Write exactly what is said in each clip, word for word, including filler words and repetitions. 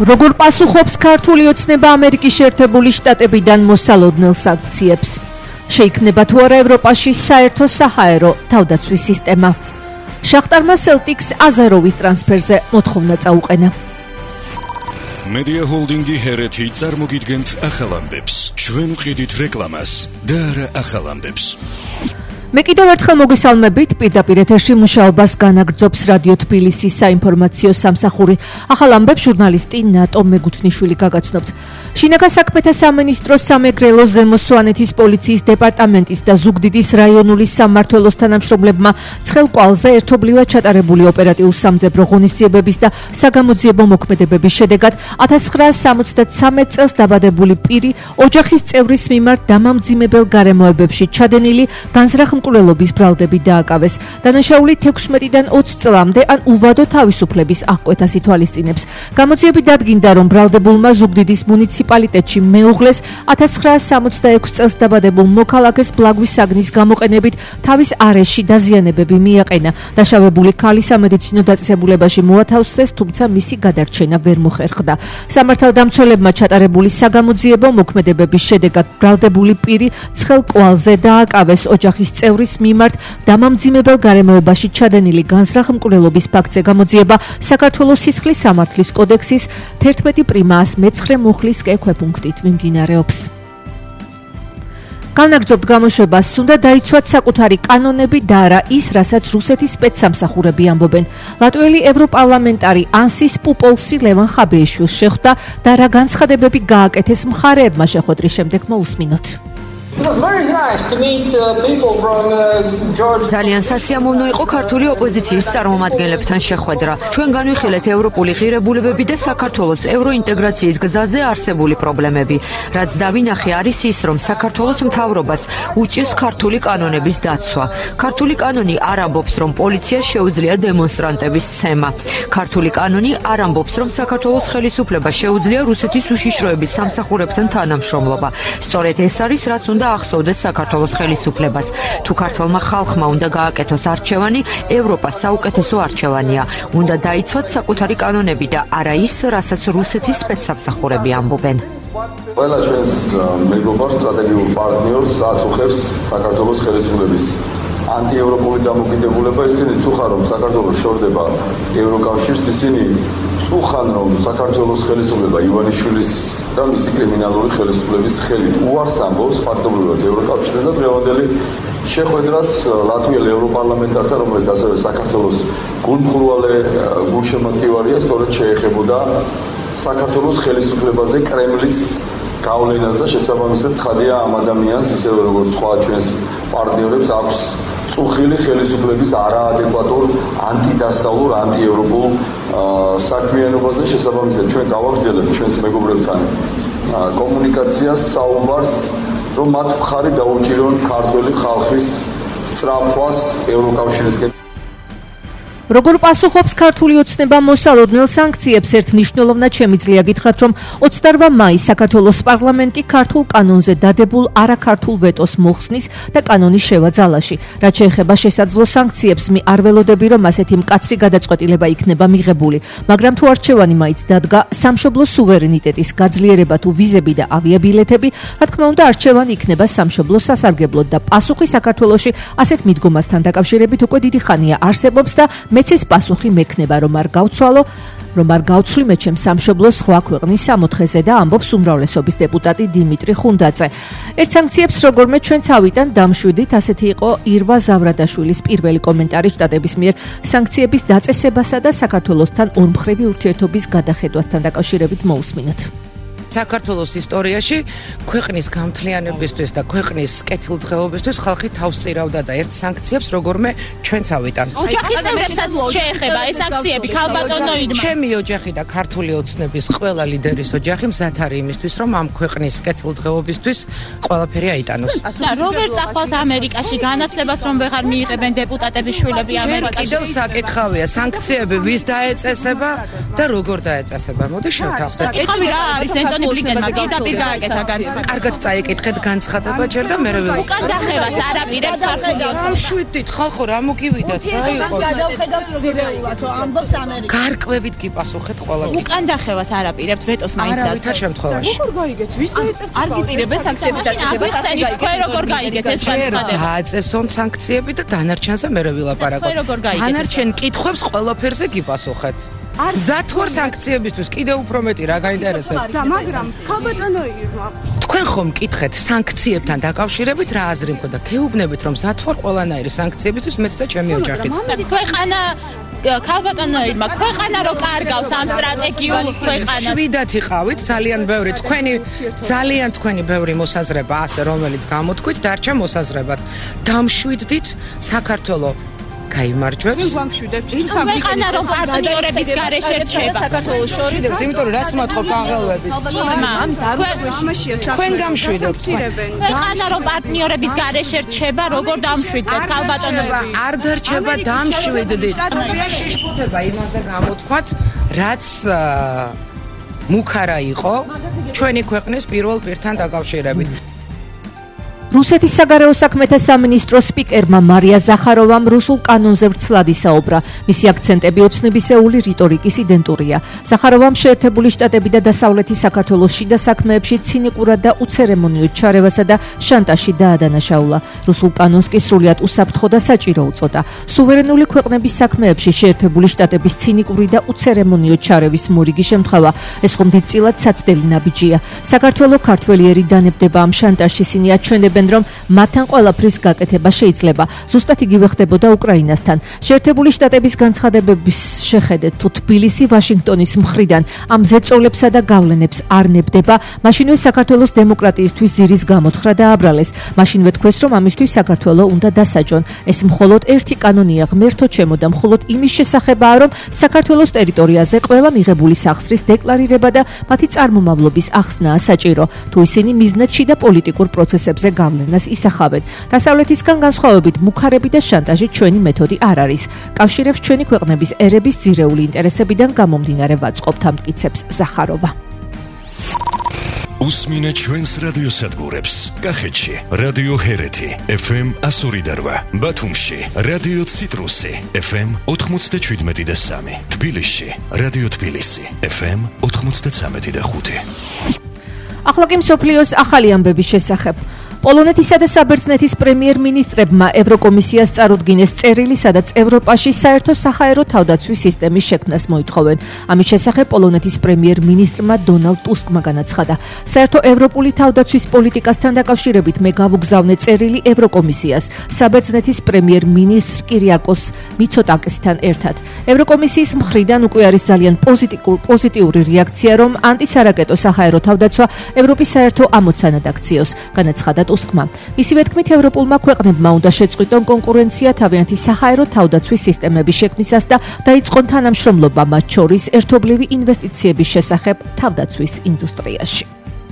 როგორ პასუხობს ქართული ოცნება ამერიკის შეერთებული შტატებიდან მოსალოდნელ სანქციებს? შეიქმნება თუ არა ევროპაში საერთო საჰაერო თავდაცვის სისტემა? შახტარმა სელტიქს აზაროვის ტრანსფერზე მოთხოვნა წაუყენა. Media Holding-ი ჰერეთი წარმოგიდგენთ ახალ ამბებს. ჩვენ ვყიდით რეკლამას და არა ახალ ამბებს. მე კიდევ ერთხელ მოგესალმებით, პირდაპირ ეთერში მუშაობას განაგრძობს რადიო თბილისის საინფორმაციო სამსახური. ახალ ამბებს ჟურნალისტი ნატო მეგუთნიშვილი გაგაცნობთ. შინაგან საქმეთა სამინისტროს სამეგრელო ზემო სვანეთის პოლიციის დეპარტამენტის და ზუგდიდის რაიონული სამმართველოს თანამშრომლებმა ცხელკვალზე ერთობლივად ჩატარებული ოპერატიულ-სამძებრო ღონისძიებების და საგამოძიებო მოქმედებების შედეგად ათას ცხრაას სამოცდათსამეტ წელს დაბადებული პირი ოჯახის წევრის მიმართ დამამძიმებელ გარემოებებში ჩადენილი განზრახმკვლელობის ბრალდები დააკავეს. დანაშაული თექვსმეტიდან ოცი წლამდე ან უვადო თავისუფლების აღკვეთას ითვალისწინებს. გამოძიებით დადგინდა, რომ ბრალდებულმა ზუგდიდის მუნიციპალიტეტში მეუღლეს ათას ცხრაას სამოცდაექვსი წელს დაბადებულ მოქალაქეს ბლაგვის საგნის გამოყენებით თავის არეში დაზიანებები მიაყენა. დაშავებული ქალი სამედიცინო დაწესებულებაში მოათავსეს, თუმცა მისი გადარჩენა ვერ მოხერხდა. სამართალდამცველებმა ჩატარებული საგამოძიებო მოქმედებების შედეგად ბრალდებული პირი ცხელკვალზე დააკავეს ოჯახის წევრის მიმართ დამამძიმებელ გარემოებაში ჩადენილი განზრახმკვლელობის ფაქტზე. გამოძიება საქართველოს სისხლის სამართლის კოდექსის თერთმეტი პრიმას მეცხრე მუხლის კექვეპუნქტით მიმდინარეობს. განაგრძობთ გამოშვებას, უნდა დაიცვათ საკუთარი კანონები და არა ის, რასაც რუსეთის სპეცსამსახურები ამბობენ. ლატვიელი ევროპარლამენტარი ანსის პუპოლსი ლევან ხაბეიშვილს შეხვდა და რა განცხადებები გააკეთეს მხარეებმა შეხვედრის შემდეგ მოусმინოთ. ძალიან სასიამოვნო იყო ქართული ოპოზიციის წარმომადგენლებთან შეხვედრა. ჩვენ განვიხილეთ ევროპული ღირებულებები და საქართველოს ევროინტეგრაციის გზაზე არსებული პრობლემები. რაც დავინახე არის ის, რომ საქართველოს მთავრობას უჭირს ქართული კანონების დაცვა. ქართული კანონი არ ამბობს, რომ პოლიციას შეუძლია დემონსტრანტების სცემა. ქართული კანონი არ ამბობს, რომ საქართველოს ხელისუფლებას შეუძლია რუსეთის უშიშროების სამსახურებთან თანამშრომლობა. სწორედ ეს არის, რაც უნდა ახსოვდეს საქართველოს ხელისუფლებას. თუ ქართულმა ხალხმა უნდა გააკეთოს არჩევანი, ევროპა საუკეთესო არჩევანია. უნდა დაიცვათ საკუთარი კანონები და არა ის, რასაც რუსეთის სპეცსამსახურები ამბობენ. ყველა ჩვენს მეგობარ სტრატეგიულ პარტნიორს აწუხებს საქართველოს ხელისუფლების ანტიევროპული დამოკიდებულება. ისინი წუხან, რომ საქართველოს შორდება ევროკავშირს, ისინი წუხან, რომ საქართველოს ხელისუფლება ივანიშვილის და მისი კრიმინალური ხელისუფლების ხელით უარს ამბობს ფაქტობრივად ევროკავშირთან და დღევანდელი შეხვედრაც ლატვიელ ევროპარლამენტართან, რომელიც ასევე საქართველოს გულმხრივალე გულშემატკივარია, სწორედ შეეხებოდა საქართველოს ხელისუფლებაზე კრემლის გავლენას და შესაბამისად ცხადია ამ ადამიანს, ისევე როგორც სხვა ჩვენს პარტნიორებს აქვს წუხილი ხელისუფლების არაადეკვატურ, ანტიდასავლურ, ანტიევროპულ საქმიანობაზე. შესაბამისად ჩვენ გავაგრძელებთ ჩვენს მეგობრებთან კომუნიკაციას, საუბარს, რომ მათ მხარი დაუჭირონ ქართველი ხალხის სწრაფვას ევროკავშირისკენ. როგორ პასუხობს ქართული ოცნება მოსალოდნელ სანქციებს? ერთ მნიშვნელოვნად შემიძლია გითხრათ, რომ ოცდაოთხ მაისს საქართველოს პარლამენტი ქართულ კანონზე დადებულ არაქართულ ვეტოს მოხსნის და კანონი შევა ძალაში. რაც შეეხება შესაძლო სანქციებს, მე არ ველოდები, რომ ასეთი მკაცრი გადაწყვეტილება იქნება მიღებული, მაგრამ თუ არჩევანი მაინც დადგა, სამშობლოს სუვერენიტეტის გაძლიერება თუ ვიზები და ავიაბილეთები, რა თქმა უნდა, არჩევანი იქნება სამშობლოს სასარგებლოდ და პასუხი საქართველოში ასეთ მიდგომასთან დაკავშირებით უკვე დიდი ხანია არსებობს და მეც ეს პასუხი მექნება, რომ არ გავცვალო, რომ არ გავცვლი მე ჩემს სამშობლოს სხვა ქვეყნის სამოთხეზე და ამბობს უმრავლესობის დეპუტატი დიმიტრი ხუნდაძე. ერთ სანქციებს როგორმე ჩვენც ავიტან დამშვიდით, ასეთი იყო ირვა ზავრადაშვილის პირველი კომენტარი შტატების მიერ სანქციების დაწესებასა და საქართველოსთან ორმხრივი ურთიერთობის გადახედვასთან დაკავშირებით მოусმინოთ. საქართველოს ისტორიაში ქვეყნის გამთლიანებისთვის და ქვეყნის კეთილდღეობისთვის ხალხი თავს წირავდა და ერთ სანქციებს როგორმე ჩვენც ავიტანთ. ოჯახის წევრებსაც შეეხება ეს აქციები, ქალბატონო ირმა. ჩემი ოჯახი და ქართული ოცნების ყველა ლიდერის ოჯახი მზად არის იმისთვის, რომ ამ ქვეყნის კეთილდღეობისთვის ყველაფერი აიტანოს. და როგორ წახვალთ ამერიკაში განათლებას, რომ ვეღარ მიიღებენ დეპუტატების შვილები ამერიკაში? კიდევ საკითხავია, სანქციები ვის დაეწესება და როგორ დაეწესება? მოდი შევთავაზოთ. საკითხი რა არის? ტონი ბრინგენმა პირდაპირ გააკეთა განცხადება. კარგად წაიკითხეთ განცხადება ჯერ და მე ვიღო. უკან დახევას არაპირებს ქართული ოცნებამ. შვიდით ხალხო რა მოგივიდათ რა იყო. გადავხედავთ ძირეულათო ამბობს ამერიკა. გარკვევით კი პასუხეთ ყველა. უკან დახევას არაპირებთ ვეტოს მაინც არა ვითარ შემთხვევაში. როგორ გაიგეთ? ვის დაეწესება? არ გიპირებენ სანქციები დაწესებას. თქვენ როგორ გაიგეთ ეს განცხადება? დააწესონ სანქციები და დანარჩენზე მე ვილაპარაკო. დანარჩენ კითხვებს ყველაფერზე გიპასუხეთ. მზად ვარ სანქციებისთვის, კიდევ უფრო მეტი რა გაინტერესებს. და მაგრამ ქალბატონო ირმა, თქვენ ხომ მკითხეთ სანქციებთან დაკავშირებით რა აზრი მქონდა? გეუბნებით რომ მზად ვარ ყველანაირი სანქციებისთვის მეც და ჩემი ოჯახიც. ქვეყანა ქალბატონო ირმა, ქვეყანა რო კარგავს ამ სტრატეგიულ ქვეყანას. შვიდათ იყავით ძალიან ბევრი თქვენი ძალიან თქვენი ბევრი მოსაზრება ასე რომელიც გამოთქვით დარჩა მოსაზრებად. დამშვიდდით საქართველოს გაიმარჯვებს. ქვეყანა რომ პარტნიორების გარეშე რჩება საქართველოს შორის, იმიტომ რომ რას მოთხოვთ აღელვების. თქვენ გამშვიდობთ. ქვეყანა რომ პარტნიორების გარეშე რჩება, როგორ დამშვიდდეთ ქალბატონობა? არ დარჩება დამშვიდდით. შეშფოთება იმაზე გამოთქვათ, რაც მუქარა იყო ჩვენი ქვეყნის პირველ პირთან დაკავშირებით. რუსეთის საგარეო საქმეთა სამინისტროს სპიკერმა მარია ზახაროვამ რუსულ კანონზე ვრცლად ისაუბრა. მისი აქცენტები ოცნებისეული რიტორიკის იდენტურია. ზახაროვამ შეერთებული შტატები და დასავლეთი საქართველოს შიდა საქმეებში ცინიკურად და უცერემონიოდ ჩარევასა და შანტაჟი დაადანაშაულა. რუსულ კანონს კი სრულიად უსაფრთხო და საჭირო უწოდა. სუვერენული ქვეყნების საქმეებში შეერთებული შტატების ცინიკური და უცერემონიოდ ჩარევის მორიგი შემთხვევა ეს ხომ დიდწილად საცდელი ნაბიჯია. საქართველოს ქართველიერი დანებდება ამ შანტაჟში ისინი აჩვენებენ რომ მათთან ყველაფრის გაკეთება შეიძლება. ზუსტად იგივე ხდებოდა უკრაინასთან. შეერთებული შტატების განცხადებების შეხედეთ, თუ თბილისი ვაშინგტონის მხრიდან ამ ზეწოლებსა და გავლენებს არ ნებდება, მაშინვე საქართველოს დემოკრატიისთვის ზირის გამოთხრა დააბრალეს. მაშინვე თქვეს, რომ ამისთვის საქართველოს უნდა დასაჯონ. ეს მხოლოდ ერთი კანონია ღმერთო ჩემო და მხოლოდ იმის შესახებაა, რომ საქართველოს ტერიტორიაზე ყველა მიღებული სახსრის დეკლარირება და მათი წარმომავლობის ახსნაა საჭირო. თუ ისინი მიზნად და პოლიტიკურ პროცესებზე გავლენას ისახავენ. დასავლეთისგან განსხვავებით, მუქარები და შანტაჟი ჩვენი მეთოდი არ არის. კავშირებს ჩვენი ქვეყნების ერების ძირეული ინტერესებიდან გამომდინარე ვაწყობთ, ამტკიცებს ზახაროვა. უსმინეთ ჩვენს რადიოსადგურებს. კახეთში რადიო ჰერეთი ეფ ემ εκατო ორი და რვა, ბათუმში რადიო ციტრუსი ეფ ემ ოთხმოცდაშვიდმეტი და სამი, თბილისში რადიო თბილისი ეფ ემ ოთხმოცდაცამეტი და ხუთი. ახლა კი მსოფლიოს ახალი ამბების შესახებ. პოლონეთისა და საბერძნეთის პრემიერ-მინისტრებმა ევროკომისიას წარუდგინეს წერილი, სადაც ევროპაში საერთო საჰაერო თავდაცვის სისტემის შექმნას მოითხოვენ. ამის შესახებ პოლონეთის პრემიერ-მინისტრმა დონალდ ტუსკმა განაცხადა. საერთო ევროპული თავდაცვის პოლიტიკასთან დაკავშირებით მე გავუგზავნე წერილი ევროკომისიას, საბერძნეთის პრემიერ-მინისტრ კირიაკოს მიცოტაკისთან ერთად. ევროკომისიის მხრიდან უკვე არის ძალიან პოზიტიური რეაქცია, რომ ანტისარაკეტო საჰაერო თავდაცვა ევროპის საერთო ამოცანად აქციოს, განაცხადა ტუსკმა. მისივე თქმით, ევროპულმა ქვეყნებმა უნდა შეწყვიტონ კონკურენცია თავიანთი საჰაერო თავდაცვის სისტემების შექმნისას და დაიწყონ თანამშრომლობა მათ შორის ერთობლივი ინვესტიციების შესახებ თავდაცვის ინდუსტრიაში.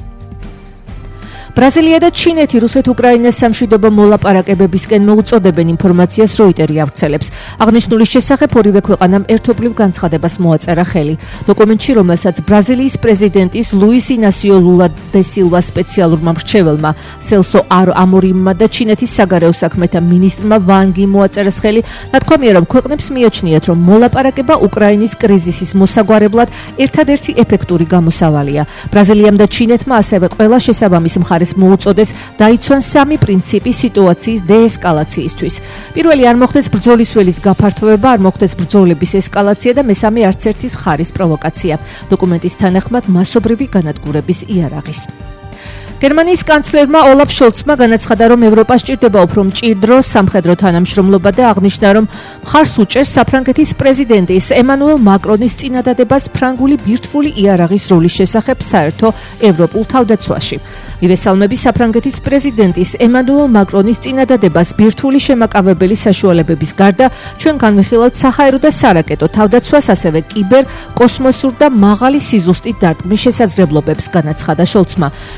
ბრაზილია და ჩინეთი რუსეთ-უკრაინას სამშვიდობო მოლაპარაკებებისკენ მოუწოდებენ ინფორმაციას როიტერი ავრცელებს. აღნიშნულის შესახებ ორივე ქვეყანამ ერთობლივ განცხადებას მოაწერა ხელი. დოკუმენტში, რომელსაც ბრაზილიის პრეზიდენტის ლუის ინასიო ლულა დე სილვას სპეციალურმა მრჩეველმა სელსო ამორიმმა და ჩინეთის საგარეო საქმეთა მინისტრმა ვან გი მოაწერეს ხელი, ნათქვამია, რომ ქვეყნებს მიაჩნიათ, რომ მოლაპარაკება უკრაინის კრიზისის მოსაგვარებლად ერთადერთი ეფექტური გამოსავალია. ბრაზილიამ და ჩინეთმა ასევე ყველა შესაბამის მხარეს მოუწოდეს დაიცვან სამი პრინციპი სიტუაციის დეესკალაციისთვის. პირველი არ მოხდეს ბრძოლის ველის გაფართოება, არ მოხდეს ბრძოლების ესკალაცია და მესამე არც ერთის მხარის პროვოკაცია. დოკუმენტის თანახმად მასობრივი განადგურების იარაღის. გერმანიის კანცლერმა ოლაფ შოლცმა განაცხადა, რომ ევროპა სჭირდება უფრო მჭიდრო სამხედრო თანამშრომლობა და აღნიშნა, რომ მხარს უჭერს საფრანგეთის პრეზიდენტის ემანუელ მაკრონის წინადადებას ფრანგული ბირთვული იარაღის როლის შესახებ საერთო ევროპულ თავდაცვაში. მივესალმები საფრანგეთის პრეზიდენტის ემანუელ მაკრონის წინადადებას ბირთვული შემაკავებელი საშუალებების გარდა, ჩვენ განვიხილავთ საჰაერო და სარაკეტო თავდაცვას, ასევე კიბერ, კოსმოსურ და მაღალი სიზუსტით დარტყმის შესაძლებლობებს, განაცხადა შოლცმა. გერმანიის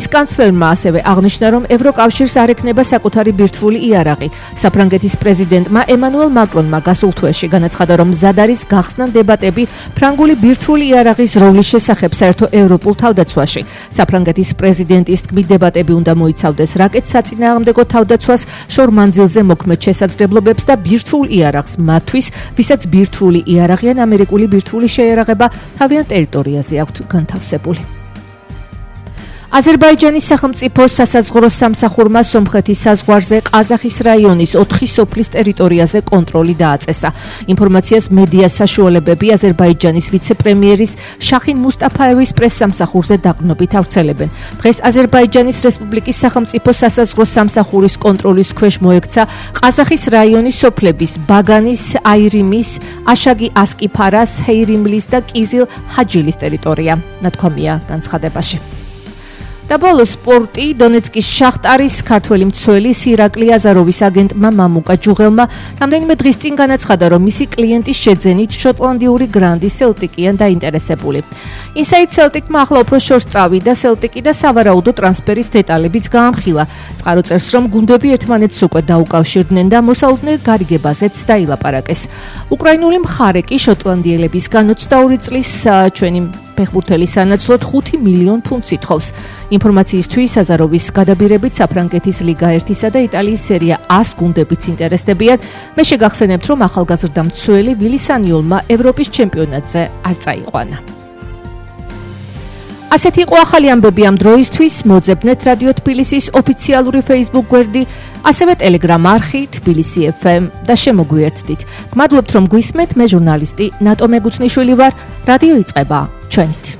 კანცლერმა ასევე აღნიშნა, რომ ევროკავშირს არ ექნება საკუთარი ბირთვული იარაღი. საფრანგეთის პრეზიდენტმა ემანუელ მაკრონმა გასულ თვეში განაცხადა, რომ მზად არის გახსნა დებატები ფრანგული ბირთვული იარაღის როლის შესახებ საერთო ევროპულ თავდაცვაში. საფრანგეთის პრეზიდენტის თქმით, დებატები უნდა მოიცავდეს რაკეტ საწინააღმდეგო თავდაცვას, შორ მანძილზე მოქმედ შესაძლებლობებს და ბირთვულ იარაღს მათთვის, ვისაც ბირთვული იარაღი ან ამერიკული ბირთვული შეიარაღება თავიანთ ტერიტორიაზე აქვთ განთავსებული. აზერბაიჯანის სახელმწიფო სასაზღვრო სამსახურმა სომხეთის საზღვარზე ყაზახის რაიონის ოთხი სოფლის ტერიტორიაზე კონტროლი დააწესა. ინფორმაციას მედიას საშუალებები აზერბაიჯანის ვიცე-პრემიერის შახინ მუსტაფაევის პრეს-სამსახურზე დაყრდნობით ავრცელებენ. დღეს აზერბაიჯანის რესპუბლიკის სახელმწიფო სასაზღვრო სამსახურის კონტროლის ქვეშ მოექცა ყაზახის რაიონის სოფლების ბაგანის, აირიმის, აშაგი ასკიფარას, ჰეირიმლის და კიზილ ჰაჯილის ტერიტორია. ნათქვამია განცხადებაში. და ბოლო სპორტი დონეცკის შახტარის ქართველი მცველი ირაკლი აზაროვის აგენტმა მამუკა ჯუღელმა რამდენიმე დღის წინ განაცხადა, რომ მისი კლიენტის შეძენით შოტლანდიური გრანდი სელტიკიან დაინტერესებული. Inside Celtic-მა ახლა უფრო შორს წავიდა სელტიკი და სავარაუდო ტრანსფერის დეტალებიც გაამხილა. წყარო წერს, რომ გუნდები ერთმანეთს უკვე დაუკავშირდნენ და მოსალოდნელ გარიგებაზეც დაილაპარაკეს. უკრაინული მხარე კი შოტლანდიელების ოცდაორი წლის ჩვენი ფეხბურთელი სანაცვლოდ ხუთი მილიონ ფუნტს ითხოვს. ინფორმაციისთვის აზაროვის გადაბირებით საფრანგეთის ლიგა ერთისა და იტალიის სერია ას გუნდებიც ინტერესდებიან. მე შეგახსენებთ, რომ ახალგაზრდა მცველი ვილისანიოლმა ევროპის ჩემპიონატზე არ წაიყვანა. ასეთი იყო ახალი ამბები ამ დროისთვის. მოძებნეთ რადიო თბილისის ოფიციალური Facebook გვერდი, ასევე Telegram არხი თბილისი ეფ ემ და შემოგვიერთდით. გმადლობთ, რომ გვისმენთ. მე ჟურნალისტი ნატო მეგუთნიშვილი ვარ. რადიო იწყება ჩვენით.